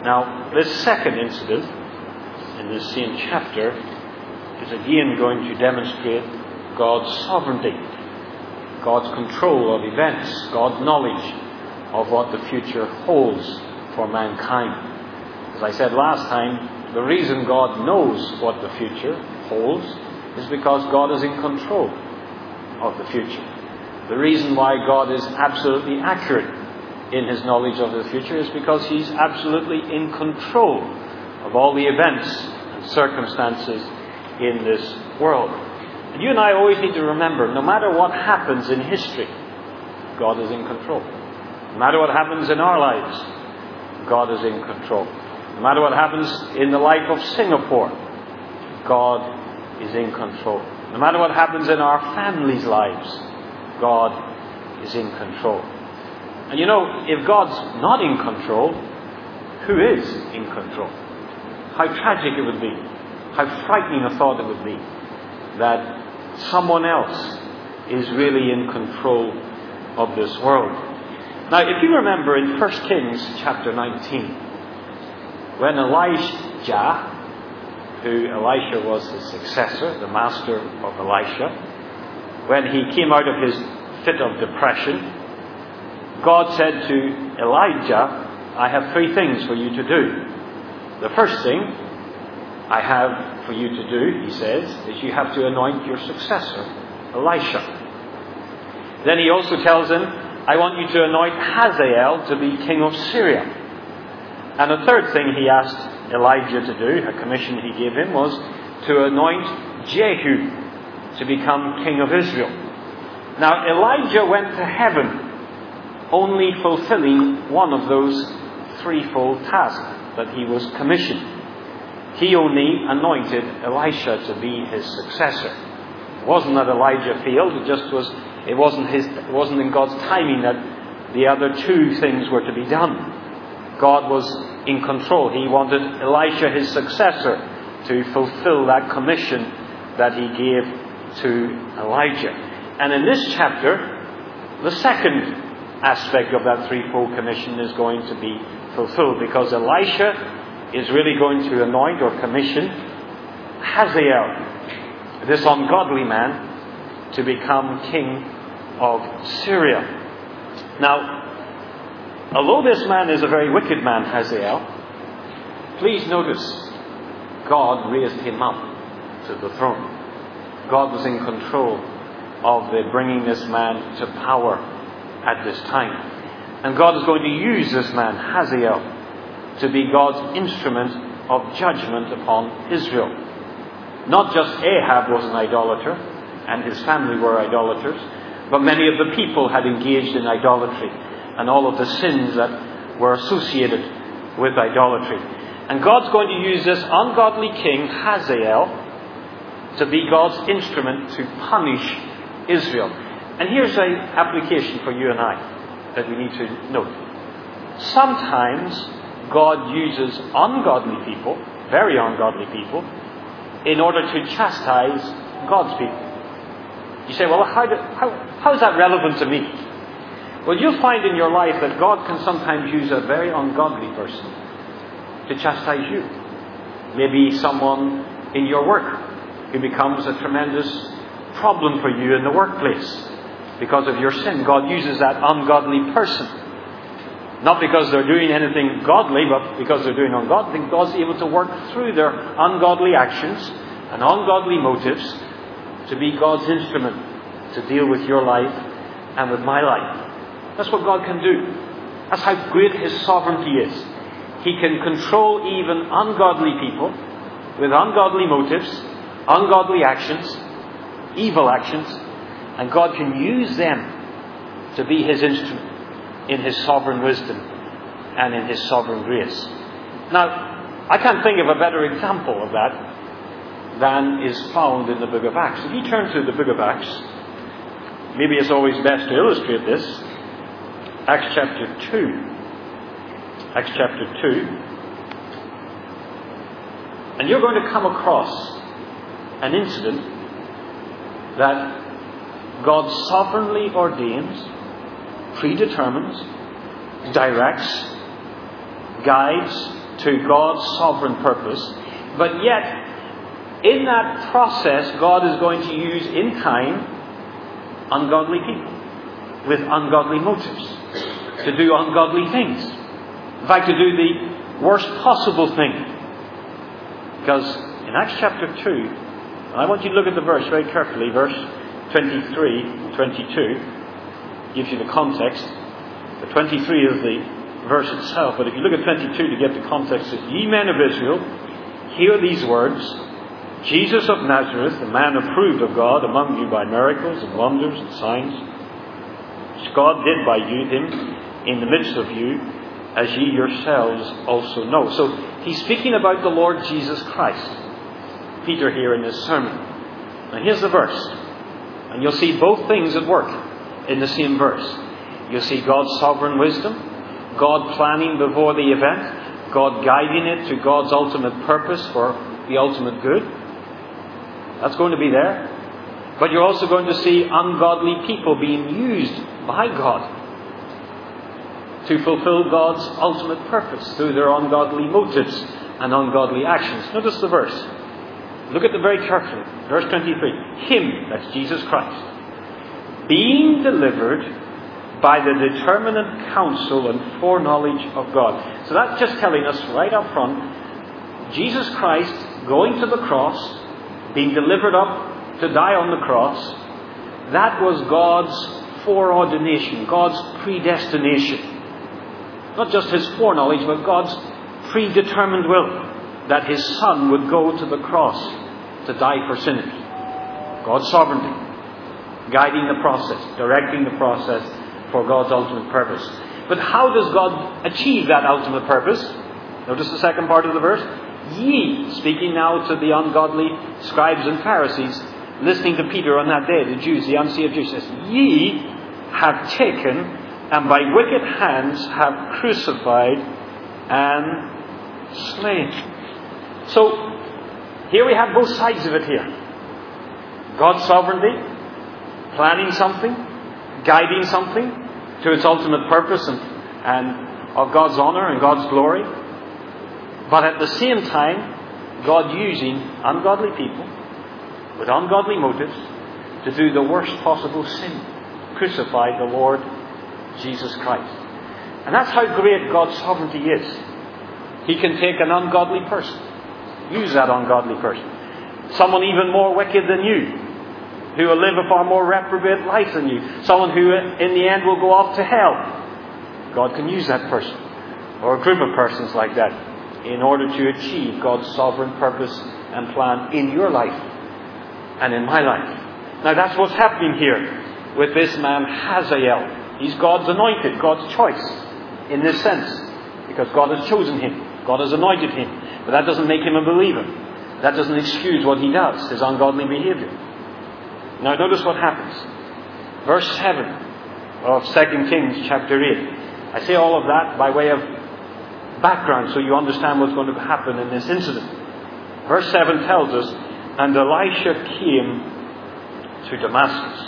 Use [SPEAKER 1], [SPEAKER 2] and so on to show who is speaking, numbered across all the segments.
[SPEAKER 1] Now, this second incident in this same chapter is again going to demonstrate God's sovereignty, God's control of events, God's knowledge of what the future holds for mankind. As I said last time, the reason God knows what the future holds is because God is in control of the future. The reason why God is absolutely accurate in His knowledge of the future is because He's absolutely in control of all the events and circumstances in this world. And you and I always need to remember, no matter what happens in history, God is in control. No matter what happens in our lives, God is in control. No matter what happens in the life of Singapore, God is in control. No matter what happens in our families' lives, God is in control. And you know, if God's not in control, who is in control? How tragic it would be, how frightening a thought it would be that someone else is really in control of this world. Now, if you remember in 1 Kings chapter 19, when Elijah, who Elisha was his successor, the master of Elisha, when he came out of his fit of depression, God said to Elijah, I have 3 things for you to do. The first thing I have for you to do, he says, is you have to anoint your successor, Elisha. Then he also tells him, I want you to anoint Hazael to be king of Syria. And the third thing he asked Elijah to do, a commission he gave him, was to anoint Jehu to become king of Israel. Now Elijah went to heaven only fulfilling one of those threefold tasks that he was commissioned. He only anointed Elisha to be his successor. It wasn't that Elijah failed, it wasn't in God's timing that the other 2 things were to be done. God was in control. He wanted Elisha, his successor, to fulfill that commission that he gave to Elijah. And in this chapter, the second aspect of that threefold commission is going to be fulfilled, because Elisha is really going to anoint or commission Hazael, this ungodly man, to become king of Syria. Now, although this man is a very wicked man, Hazael, please notice God raised him up to the throne. God was in control of bringing this man to power at this time. And God is going to use this man, Hazael, to be God's instrument of judgment upon Israel. Not just Ahab was an idolater, and his family were idolaters, but many of the people had engaged in idolatry, and all of the sins that were associated with idolatry. And God's going to use this ungodly king, Hazael, to be God's instrument to punish Israel. And here's an application for you and I that we need to note. Sometimes God uses ungodly people, very ungodly people, in order to chastise God's people. You say, well, how is that relevant to me? Well, you'll find in your life that God can sometimes use a very ungodly person to chastise you. Maybe someone in your work who becomes a tremendous problem for you in the workplace because of your sin. God uses that ungodly person. Not because they're doing anything godly, but because they're doing ungodly. God's able to work through their ungodly actions and ungodly motives to be God's instrument to deal with your life and with my life. That's what God can do. That's how great His sovereignty is. He can control even ungodly people with ungodly motives, ungodly actions, evil actions, and God can use them to be His instrument in His sovereign wisdom and in His sovereign grace. Now, I can't think of a better example of that than is found in the book of Acts. If you turn to the book of Acts, maybe it's always best to illustrate this. Acts chapter 2. Acts chapter 2. And you're going to come across an incident that God sovereignly ordains, predetermines, directs, guides, to God's sovereign purpose. But yet, in that process, God is going to use in time ungodly people with ungodly motives to do ungodly things. In fact, to do the worst possible thing. Because in Acts chapter 2, and I want you to look at the verse very carefully, verse 23, 22, gives you the context. The 23 is the verse itself, but if you look at 22 to get the context, it says, "Ye men of Israel, hear these words. Jesus of Nazareth, a man approved of God among you by miracles and wonders and signs, which God did by him in the midst of you, as ye yourselves also know." So he's speaking about the Lord Jesus Christ, Peter here in this sermon. Now here's the verse. And you'll see both things at work in the same verse. You'll see God's sovereign wisdom, God planning before the event, God guiding it to God's ultimate purpose for the ultimate good. That's going to be there. But you're also going to see ungodly people being used by God to fulfill God's ultimate purpose through their ungodly motives and ungodly actions. Notice the verse. Look at it very carefully. Verse 23. Him, that's Jesus Christ, being delivered by the determinate counsel and foreknowledge of God. So that's just telling us right up front, Jesus Christ going to the cross, being delivered up to die on the cross, that was God's foreordination, God's predestination. Not just His foreknowledge, but God's predetermined will that His Son would go to the cross to die for sinners. God's sovereignty, guiding the process, directing the process for God's ultimate purpose. But how does God achieve that ultimate purpose? Notice the second part of the verse. Ye, speaking now to the ungodly scribes and Pharisees, listening to Peter on that day, the Jews, the unsaved Jews, says, ye have taken and by wicked hands have crucified and slain. So, here we have both sides of it here. God's sovereignty, planning something, guiding something to its ultimate purpose and of God's honour and God's glory. But at the same time, God using ungodly people with ungodly motives to do the worst possible sin. Crucify the Lord Jesus Christ. And that's how great God's sovereignty is. He can take an ungodly person, use that ungodly person, someone even more wicked than you, who will live a far more reprobate life than you, someone who in the end will go off to hell. God can use that person, or a group of persons like that, in order to achieve God's sovereign purpose and plan in your life and in my life. Now that's what's happening here with this man Hazael. He's God's anointed, God's choice in this sense, because God has chosen him, God has anointed him. But that doesn't make him a believer. That doesn't excuse what he does, his ungodly behavior. Now notice what happens. Verse 7 of 2 Kings chapter 8. I say all of that by way of background so you understand what's going to happen in this incident. Verse 7 tells us, and Elisha came to Damascus.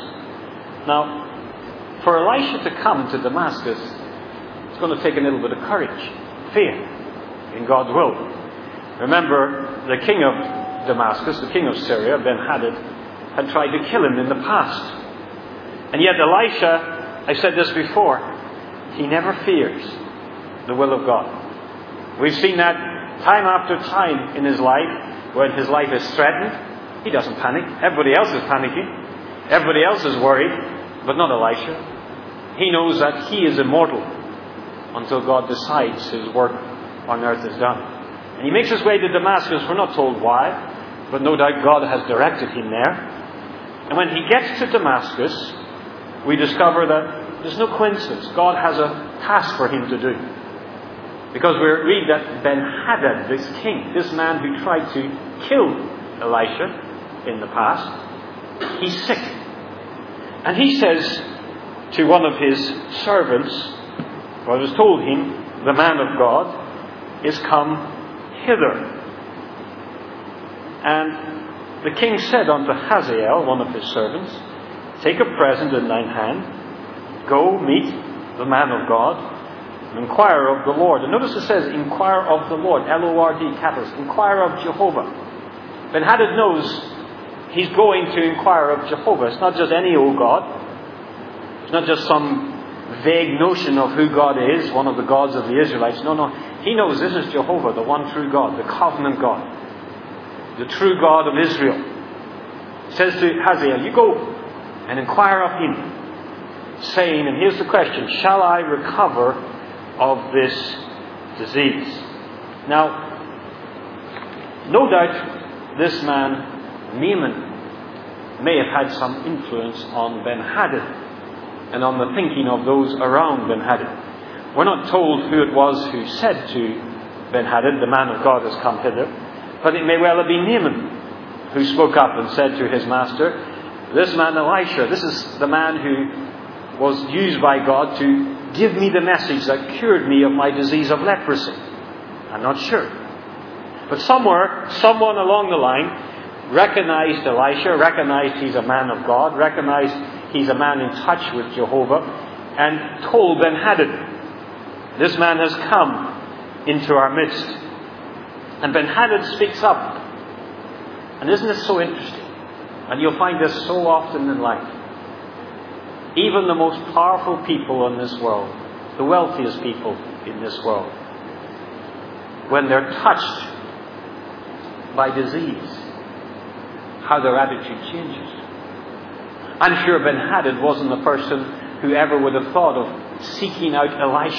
[SPEAKER 1] Now, for Elisha to come to Damascus, it's going to take a little bit of courage, faith in God's will. Remember, the king of Damascus, the king of Syria, Ben-Hadad, had tried to kill him in the past. And yet Elisha, I said this before, he never fears the will of God. We've seen that time after time in his life, when his life is threatened, he doesn't panic. Everybody else is panicking. Everybody else is worried, but not Elisha. He knows that he is immortal until God decides his work on earth is done. And he makes his way to Damascus. We're not told why, but no doubt God has directed him there. And when he gets to Damascus, we discover that there's no coincidence. God has a task for him to do. Because we read that Ben-Hadad, this king, this man who tried to kill Elisha in the past, he's sick. And he says to one of his servants, well, it was told him, the man of God is come hither. And the king said unto Hazael, one of his servants, take a present in thine hand, go meet the man of God, Inquire of the Lord. And notice it says, inquire of the Lord. L-O-R-D, capitals. Inquire of Jehovah. Ben-Hadad knows he's going to inquire of Jehovah. It's not just any old God. It's not just some vague notion of who God is, one of the gods of the Israelites. No. He knows this is Jehovah, the one true God, the covenant God, the true God of Israel. He says to Hazael, you go and inquire of him, saying, and here's the question, shall I recover of this disease? Now, no doubt this man, Naaman, may have had some influence on Ben-Hadad and on the thinking of those around Ben-Hadad. We're not told who it was who said to Ben-Hadad, the man of God has come hither, but it may well have been Naaman who spoke up and said to his master, this man Elisha, this is the man who was used by God to give me the message that cured me of my disease of leprosy. I'm not sure. But somewhere, someone along the line recognized Elisha, recognized he's a man of God, recognized he's a man in touch with Jehovah, and told Ben-Hadad, this man has come into our midst. And Ben-Hadad speaks up. And isn't this so interesting? And you'll find this so often in life. Even the most powerful people in this world, the wealthiest people in this world, when they're touched by disease, how their attitude changes. I'm sure Ben-Hadad wasn't the person who ever would have thought of seeking out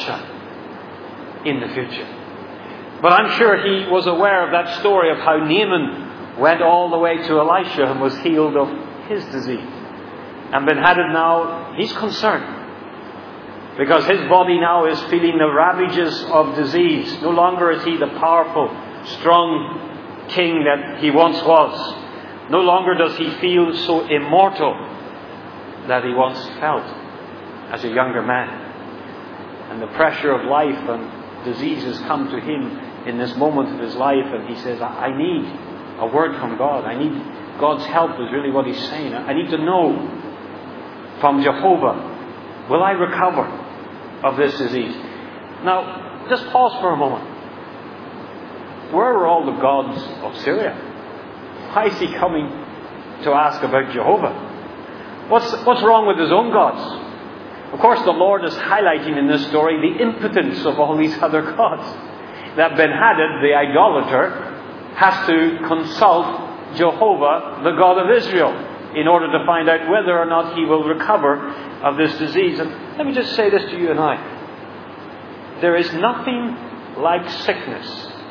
[SPEAKER 1] Elisha in the future. But I'm sure he was aware of that story of how Naaman went all the way to Elisha and was healed of his disease. And Ben-Hadad now, he's concerned, because his body now is feeling the ravages of disease. No longer is he the powerful, strong king that he once was. No longer does he feel so immortal that he once felt as a younger man. And the pressure of life and diseases come to him in this moment of his life, and he says, I need a word from God. I need God's help is really what he's saying. I need to know from Jehovah, will I recover of this disease? Now, just pause for a moment. Where were all the gods of Syria? Why is he coming to ask about Jehovah? What's wrong with his own gods? Of course, the Lord is highlighting in this story the impotence of all these other gods. That Ben-Hadad, the idolater, has to consult Jehovah, the God of Israel, in order to find out whether or not he will recover of this disease. And let me just say this to you and I. There is nothing like sickness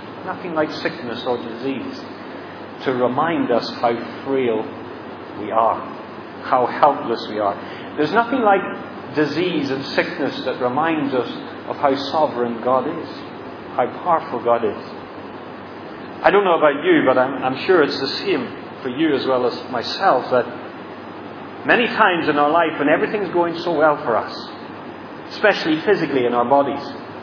[SPEAKER 1] or disease to remind us how frail we are, how helpless we are. There's nothing like disease and sickness that reminds us of how sovereign God is, how powerful God is. I don't know about you, but I'm sure it's the same for you as well as myself, that many times in our life when everything's going so well for us, especially physically in our bodies,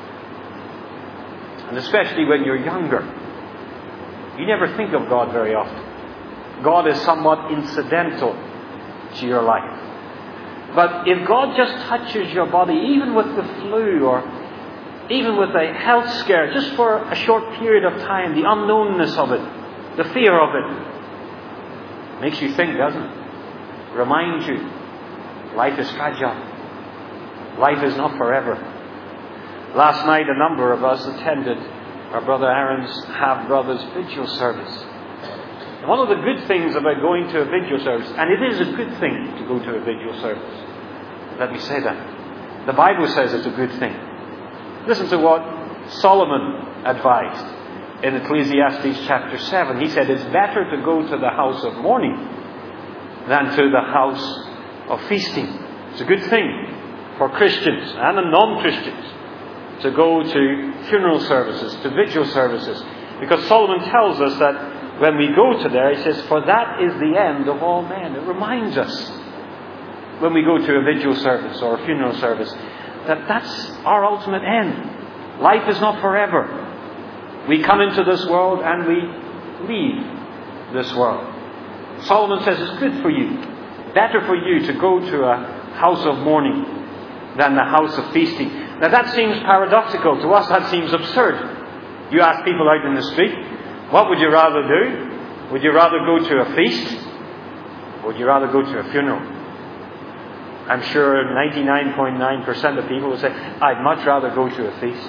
[SPEAKER 1] and especially when you're younger, you never think of God very often. God is somewhat incidental to your life. But if God just touches your body, even with the flu or even with a health scare, just for a short period of time, the unknownness of it, the fear of it, makes you think, doesn't it? Reminds you, life is fragile. Life is not forever. Last night, a number of us attended our brother Aaron's half-brother's vigil service. And one of the good things about going to a vigil service, and it is a good thing to go to a vigil service, let me say that. The Bible says it's a good thing. Listen to what Solomon advised in Ecclesiastes chapter 7. He said, it's better to go to the house of mourning than to the house of feasting. It's a good thing for Christians and non-Christians to go to funeral services, to vigil services. Because Solomon tells us that when we go to there, he says, for that is the end of all men. It reminds us when we go to a vigil service or a funeral service that that's our ultimate end. Life is not forever. We come into this world and we leave this world. Solomon says it's good for you, better for you to go to a house of mourning than the house of feasting. Now that seems paradoxical. To us that seems absurd. You ask people out in the street, what would you rather do? Would you rather go to a feast? Or would you rather go to a funeral? I'm sure 99.9% of people will say, I'd much rather go to a feast.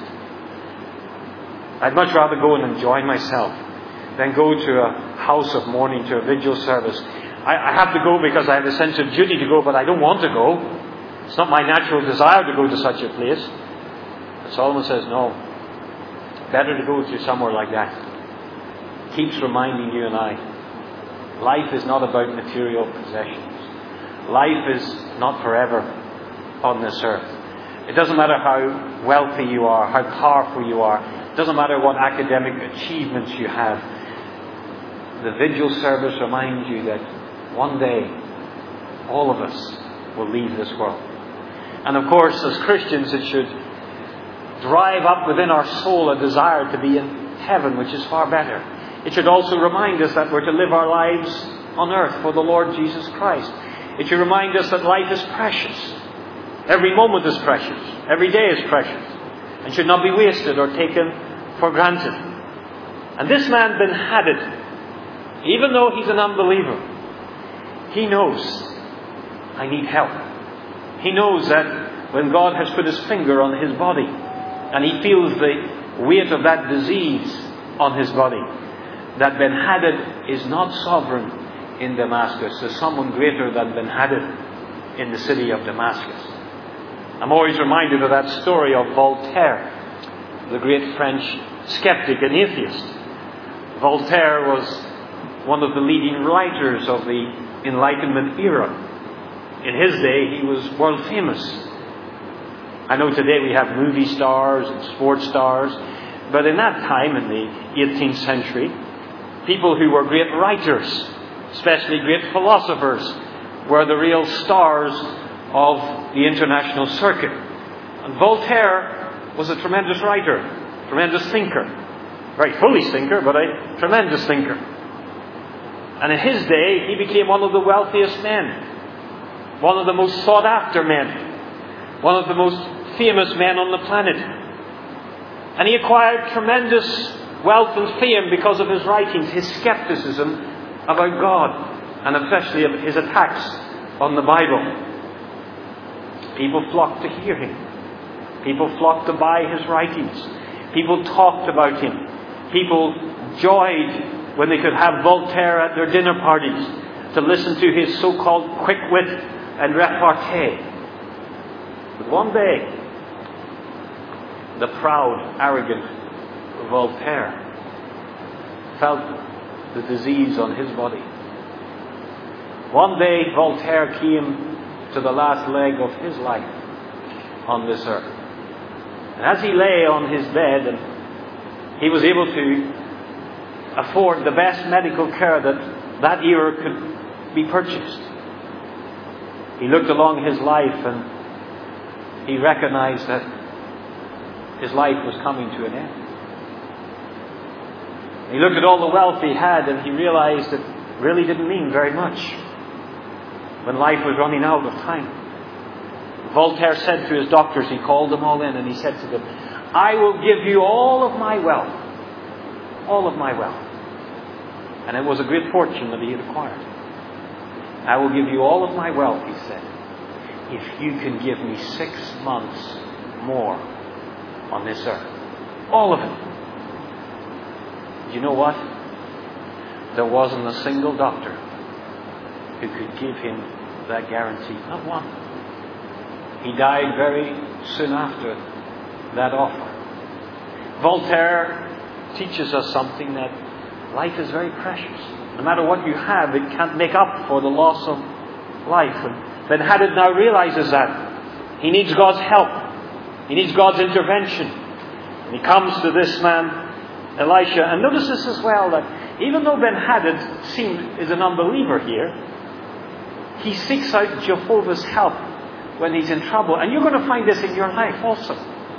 [SPEAKER 1] I'd much rather go and enjoy myself than go to a house of mourning, to a vigil service. I have to go because I have a sense of duty to go, but I don't want to go. It's not my natural desire to go to such a place. And Solomon says, no. Better to go to somewhere like that. Keeps reminding you and I, life is not about material possessions. Life is not forever on this earth. It doesn't matter how wealthy you are, how powerful you are. It doesn't matter what academic achievements you have. The vigil service reminds you that one day all of us will leave this world. And of course, as Christians, it should drive up within our soul a desire to be in heaven, which is far better. It should also remind us that we're to live our lives on earth for the Lord Jesus Christ. It should remind us that life is precious. Every moment is precious. Every day is precious. And should not be wasted or taken for granted. And this man Ben-Hadad, even though he's an unbeliever, he knows, I need help. He knows that when God has put His finger on his body, and he feels the weight of that disease on his body, that Ben-Hadad is not sovereign in Damascus. There's someone greater than Ben-Hadad in the city of Damascus. I'm always reminded of that story of Voltaire, the great French skeptic and atheist. Voltaire was one of the leading writers of the Enlightenment era. In his day, he was world famous. I know today we have movie stars and sports stars, but in that time, in the 18th century, people who were great writers, especially great philosophers, were the real stars of the international circuit. And Voltaire was a tremendous writer, tremendous thinker. Very foolish thinker, but a tremendous thinker. And in his day, he became one of the wealthiest men, one of the most sought after men, one of the most famous men on the planet. And he acquired tremendous wealth and fame because of his writings, his skepticism about God, and especially of his attacks on the Bible. People flocked to hear him. People flocked to buy his writings. People talked about him. People joyed when they could have Voltaire at their dinner parties to listen to his so-called quick wit and repartee. But one day, the proud, arrogant Voltaire felt the disease on his body. One day, Voltaire came to the last leg of his life on this earth. And as he lay on his bed, and he was able to afford the best medical care that era could be purchased, he looked along his life and he recognized that his life was coming to an end. He looked at all the wealth he had and he realized it really didn't mean very much when life was running out of time. Voltaire said to his doctors, he called them all in and he said to them, I will give you all of my wealth. All of my wealth. And it was a great fortune that he had acquired. I will give you all of my wealth, he said, if you can give me 6 months more on this earth. All of it. You know what? There wasn't a single doctor who could give him that guarantee. Not one. He died very soon after that offer. Voltaire teaches us something, that life is very precious. No matter what you have, it can't make up for the loss of life. And Ben-Hadad now realizes that. He needs God's help. He needs God's intervention. And he comes to this man, Elisha. And notice this as well, that even though Ben-Hadad is an unbeliever here, he seeks out Jehovah's help when he's in trouble. And you're going to find this in your life also.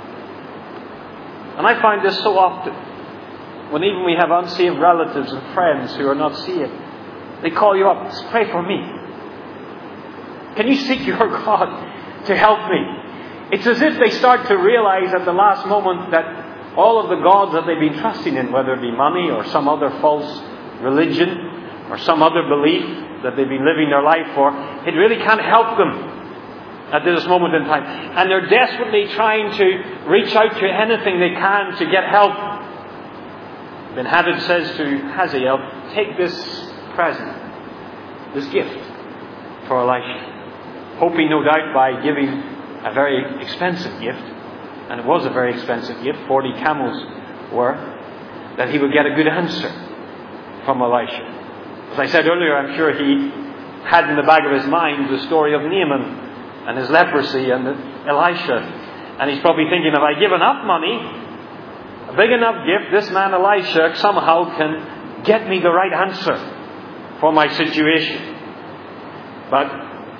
[SPEAKER 1] And I find this so often. When even we have unsaved relatives and friends who are not saved, they call you up, pray for me. Can you seek your God to help me? It's as if they start to realize at the last moment that all of the gods that they've been trusting in, whether it be money or some other false religion or some other belief that they've been living their life for, it really can't help them at this moment in time. And they're desperately trying to reach out to anything they can to get help. Ben-Hadad says to Hazael, take this present, this gift for Elisha. Hoping no doubt by giving a very expensive gift, and it was a very expensive gift, 40 camels were, that he would get a good answer from Elisha. As I said earlier, I'm sure he had in the back of his mind the story of Naaman and his leprosy and Elisha. And he's probably thinking, if I give enough money, a big enough gift, this man Elisha somehow can get me the right answer for my situation. But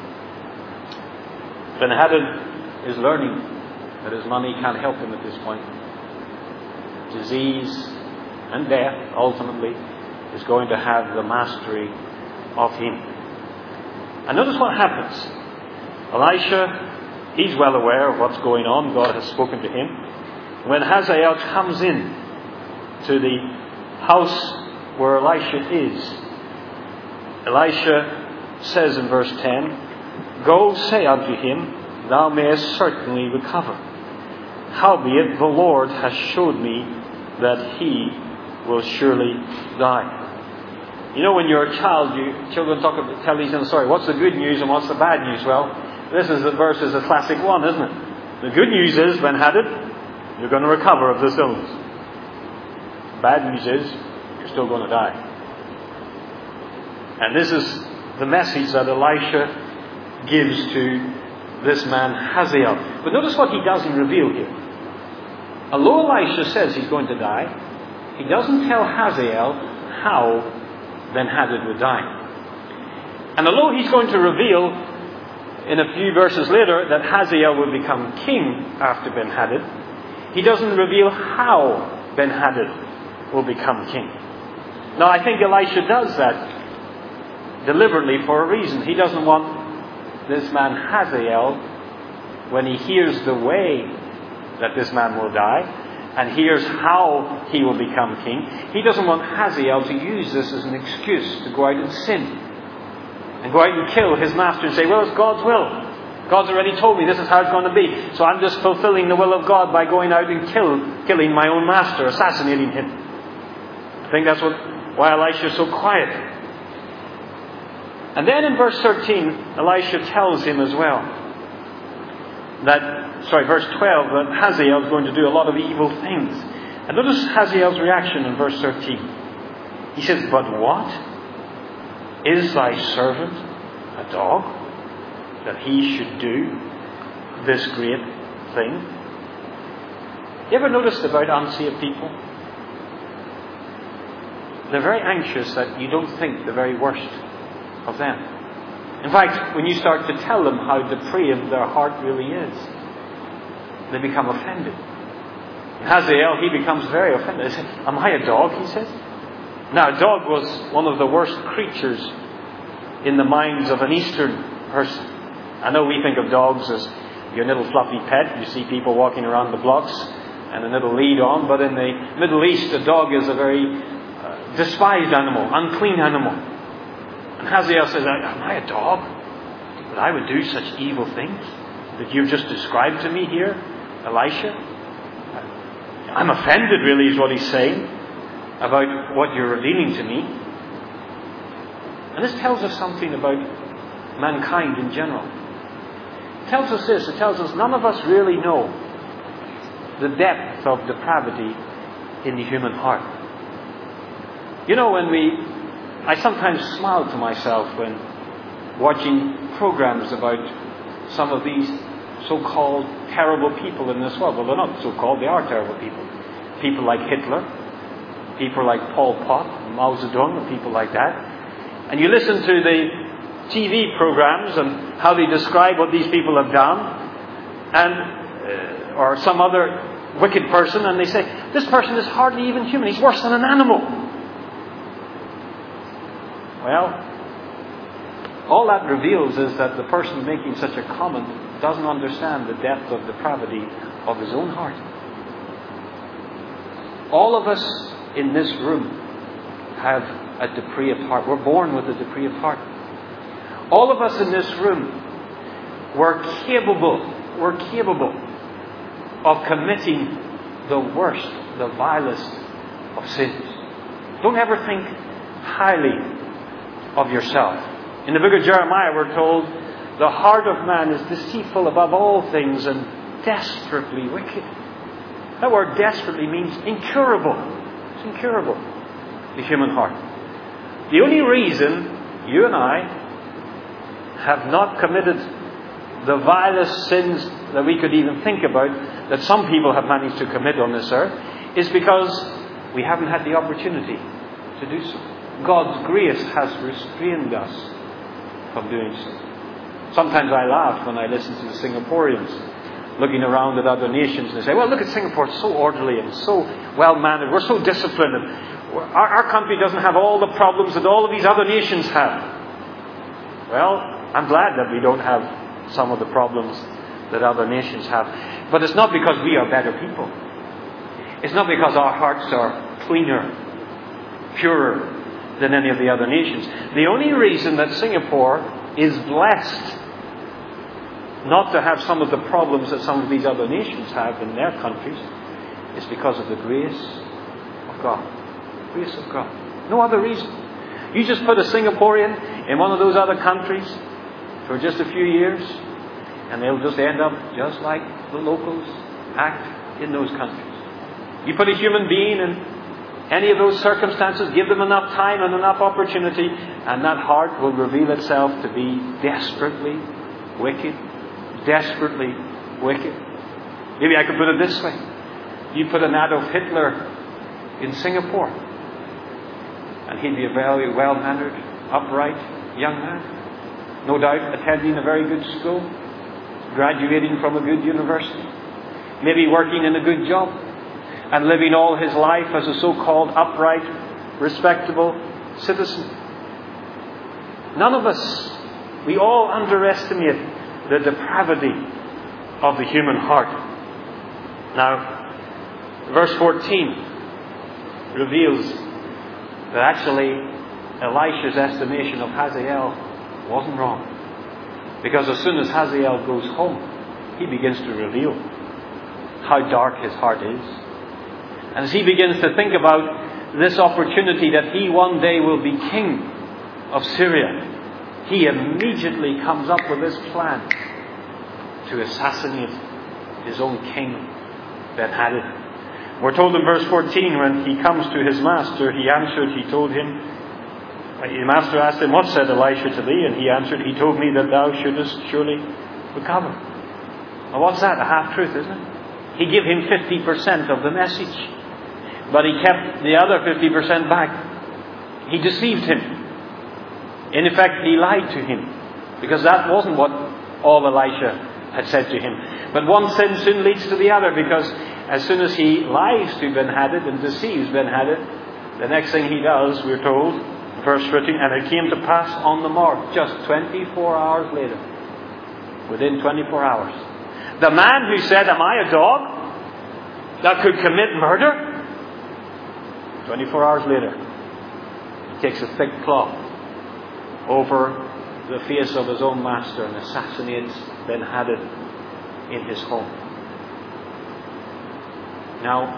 [SPEAKER 1] Ben-Hadad is learning that his money can't help him at this point. Disease and death, ultimately, is going to have the mastery of him. And notice what happens. Elisha, he's well aware of what's going on. God has spoken to him. When Hazael comes in to the house where Elisha is, Elisha says in verse 10, go say unto him, thou mayest certainly recover. Howbeit the Lord has showed me that he will surely die. You know, when you're a child, children tell each other, sorry, what's the good news and what's the bad news? Well, this is the verse is a classic one, isn't it? The good news is, Ben-Hadad, you're going to recover of this illness. Bad news is, you're still going to die. And this is the message that Elisha gives to this man Hazael. But notice what he doesn't reveal here. Although Elisha says he's going to die, he doesn't tell Hazael how Ben-Hadad would die. And although he's going to reveal in a few verses later that Hazael will become king after Ben-Hadad, he doesn't reveal how Ben-Hadad will become king. Now, I think Elisha does that deliberately for a reason. He doesn't want this man Hazael, when he hears the way that this man will die and hears how he will become king, he doesn't want Hazael to use this as an excuse to go out and sin and go out and kill his master and say, well, it's God's will. God's already told me this is how it's going to be. So I'm just fulfilling the will of God by going out and killing my own master, assassinating him. I think that's why Elisha is so quiet. And then in verse 13, Elisha tells him as well verse 12, that Hazael is going to do a lot of evil things. And notice Hazael's reaction in verse 13. He says, but what? Is thy servant a dog, that he should do this great thing? You ever noticed about unsaved people? They're very anxious that you don't think the very worst of them. In fact, when you start to tell them how depraved their heart really is, they become offended. Hazael, he becomes very offended. He says, am I a dog, he says? Now, a dog was one of the worst creatures in the minds of an Eastern person. I know we think of dogs as your little fluffy pet. You see people walking around the blocks and a little lead on. But in the Middle East, a dog is a very despised animal, unclean animal. And Hazael says, am I a dog that I would do such evil things that you've just described to me here, Elisha? I'm offended, really, is what he's saying about what you're revealing to me. And this tells us something about mankind in general. It tells us this. It tells us none of us really know the depth of depravity in the human heart. You know, I sometimes smile to myself when watching programs about some of these so-called terrible people in this world. Well, they're not so-called, they are terrible people. People like Hitler, people like Pol Pot, Mao Zedong, and people like that. And you listen to the TV programs and how they describe what these people have done, and or some other wicked person, and they say, this person is hardly even human, he's worse than an animal. Well, all that reveals is that the person making such a comment doesn't understand the depth of depravity of his own heart. All of us in this room have a depraved heart. We're born with a depraved heart. All of us in this room were capable of committing the worst, the vilest of sins. Don't ever think highly of yourself. In the book of Jeremiah we're told, the heart of man is deceitful above all things and desperately wicked. That word desperately means incurable. It's incurable, the human heart. The only reason you and I have not committed the vilest sins that we could even think about, that some people have managed to commit on this earth, is because we haven't had the opportunity to do so. God's grace has restrained us from doing so. Sometimes I laugh when I listen to the Singaporeans looking around at other nations and they say, well, look at Singapore, it's so orderly and so well-mannered, we're so disciplined, and our country doesn't have all the problems that all of these other nations have. Well, I'm glad that we don't have some of the problems that other nations have. But it's not because we are better people. It's not because our hearts are cleaner, purer than any of the other nations. The only reason that Singapore is blessed not to have some of the problems that some of these other nations have in their countries is because of the grace of God. Grace of God. No other reason. You just put a Singaporean in one of those other countries for just a few years, and they'll just end up just like the locals act in those countries. You put a human being in any of those circumstances, give them enough time and enough opportunity, and that heart will reveal itself to be desperately wicked. Desperately wicked. Maybe I could put it this way. You put an Adolf Hitler in Singapore, and he'd be a very well-mannered, upright young man. No doubt attending a very good school, graduating from a good university, maybe working in a good job, and living all his life as a so-called upright, respectable citizen. None of us, we all underestimate the depravity of the human heart. Now, verse 14 reveals that actually Elisha's estimation of Hazael wasn't wrong. Because as soon as Hazael goes home, he begins to reveal how dark his heart is. And as he begins to think about this opportunity that he one day will be king of Syria, he immediately comes up with this plan to assassinate his own king, Ben-Hadad. We're told in verse 14, when he comes to his master, he answered, he told him, the master asked him, what said Elisha to thee? And he answered, he told me that thou shouldest surely recover. Now what's that? A half-truth, isn't it? He gave him 50% of the message, but he kept the other 50% back. He deceived him. In effect, he lied to him, because that wasn't what all Elisha had said to him. But one sin soon leads to the other, because as soon as he lies to Ben-Hadad and deceives Ben-Hadad, the next thing he does, we're told, verse 13, and it came to pass on the morrow, just 24 hours later, within 24 hours, the man who said, am I a dog that could commit murder? 24 hours later, he takes a thick cloth over the face of his own master and assassinates Ben-Hadad in his home. Now,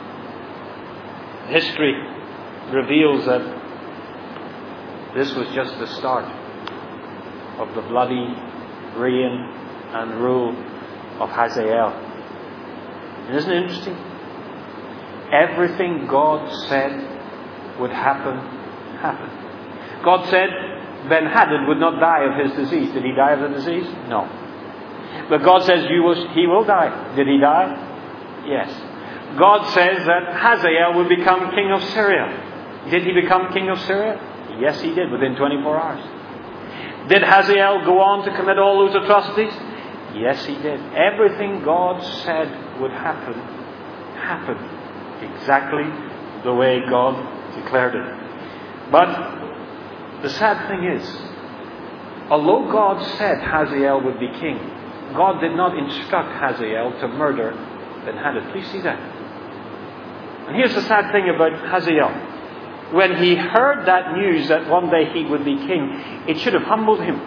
[SPEAKER 1] history reveals that this was just the start of the bloody reign and rule of Hazael. And isn't it interesting? Everything God said would happen, happened. God said Ben-Hadad would not die of his disease. Did he die of the disease? No. But God says he will die. Did he die? Yes. God says that Hazael will become king of Syria. Did he become king of Syria? Yes, he did, within 24 hours. Did Hazael go on to commit all those atrocities? Yes, he did. Everything God said would happen, happened exactly the way God declared it. But the sad thing is, although God said Hazael would be king, God did not instruct Hazael to murder Ben-Hadad. Please see that. And here's the sad thing about Hazael. When he heard that news that one day he would be king, it should have humbled him.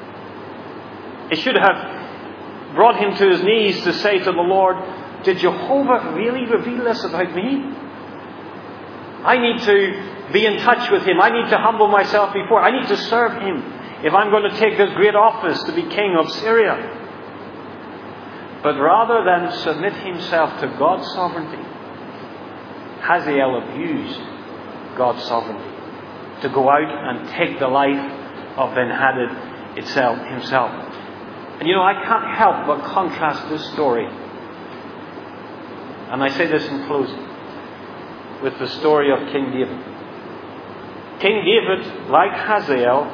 [SPEAKER 1] It should have brought him to his knees to say to the Lord, did Jehovah really reveal this about me? I need to be in touch with Him. I need to humble myself before. I need to serve Him if I'm going to take this great office to be king of Syria. But rather than submit himself to God's sovereignty, Hazael abused God's sovereignty to go out and take the life of Ben-Hadad himself. And I can't help but contrast this story, and I say this in closing, with the story of King David. King David, like Hazael,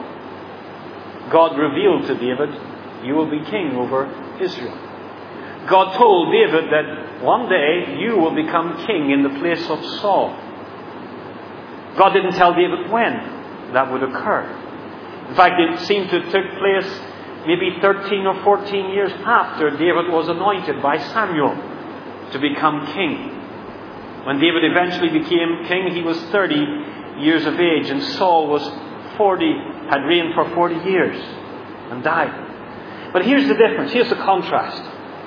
[SPEAKER 1] God revealed to David, you will be king over Israel. God told David that one day you will become king in the place of Saul. God didn't tell David when that would occur. In fact, it seemed to have took place maybe 13 or 14 years after David was anointed by Samuel to become king. When David eventually became king, he was 30 years of age, and Saul was 40, had reigned for 40 years and died. But here's the difference, here's the contrast.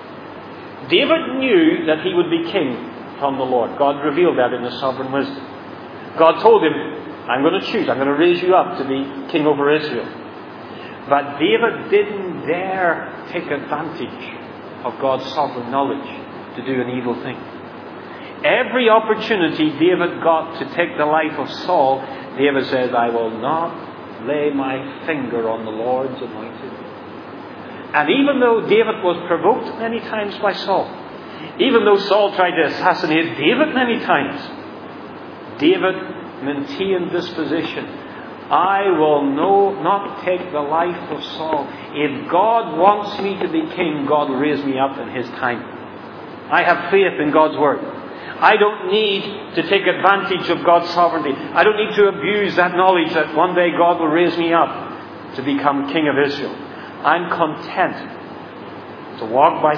[SPEAKER 1] David knew that he would be king from the Lord. God revealed that in His sovereign wisdom. God told him, I'm going to choose, I'm going to raise you up to be king over Israel. But David didn't dare take advantage of God's sovereign knowledge to do an evil thing. Every opportunity David got to take the life of Saul, David says, I will not lay my finger on the Lord's anointed. And even though David was provoked many times by Saul, even though Saul tried to assassinate David many times, David maintained this position. I will not take the life of Saul. If God wants me to be king, God will raise me up in His time. I have faith in God's word. I don't need to take advantage of God's sovereignty. I don't need to abuse that knowledge that one day God will raise me up to become king of Israel. I'm content to walk by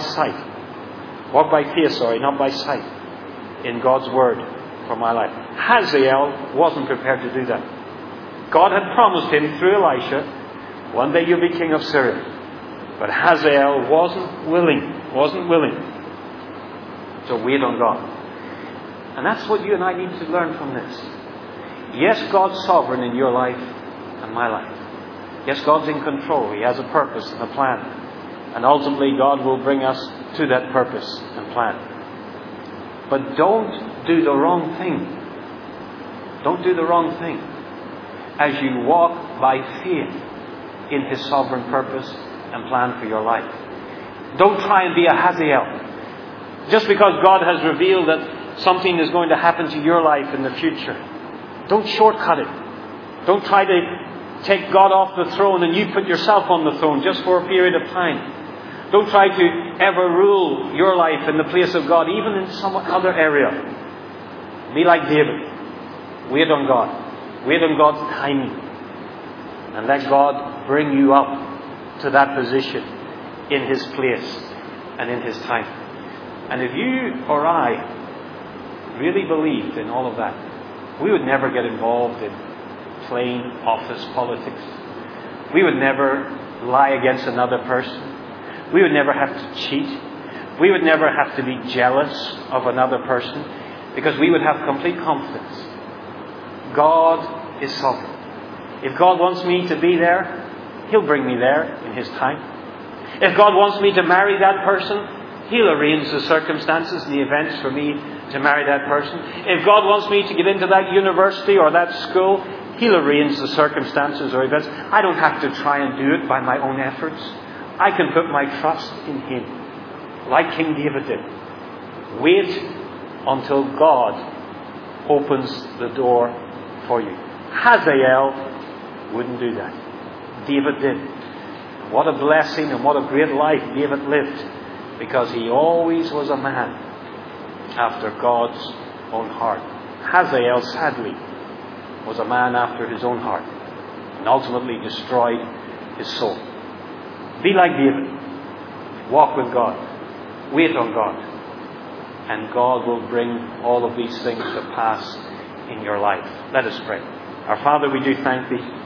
[SPEAKER 1] faith, not by sight, in God's word for my life. Hazael wasn't prepared to do that. God had promised him through Elisha, one day you'll be king of Syria. But Hazael wasn't willing to wait on God. And that's what you and I need to learn from this. Yes, God's sovereign in your life and my life. Yes, God's in control. He has a purpose and a plan. And ultimately, God will bring us to that purpose and plan. But don't do the wrong thing. Don't do the wrong thing as you walk by faith in His sovereign purpose and plan for your life. Don't try and be a Hazael. Just because God has revealed that something is going to happen to your life in the future, don't shortcut it. Don't try to take God off the throne and you put yourself on the throne just for a period of time. Don't try to ever rule your life in the place of God, even in some other area. Be like David. Wait on God. Wait on God's timing. And let God bring you up to that position in His place and in His time. And if you or I really believed in all of that, we would never get involved in plain office politics. We would never lie against another person. We would never have to cheat. We would never have to be jealous of another person, because we would have complete confidence. God is sovereign. If God wants me to be there, He'll bring me there in His time. If God wants me to marry that person, He'll arrange the circumstances and the events for me to marry that person. If God wants me to get into that university or that school, He'll arrange the circumstances or events. I don't have to try and do it by my own efforts. I can put my trust in Him, like King David did. Wait until God opens the door for you. Hazael wouldn't do that. David did. What a blessing and what a great life David lived, because he always was a man after God's own heart. Hazael, sadly, was a man after his own heart, and ultimately destroyed his soul. Be like David. Walk with God. Wait on God. And God will bring all of these things to pass in your life. Let us pray. Our Father, we do thank Thee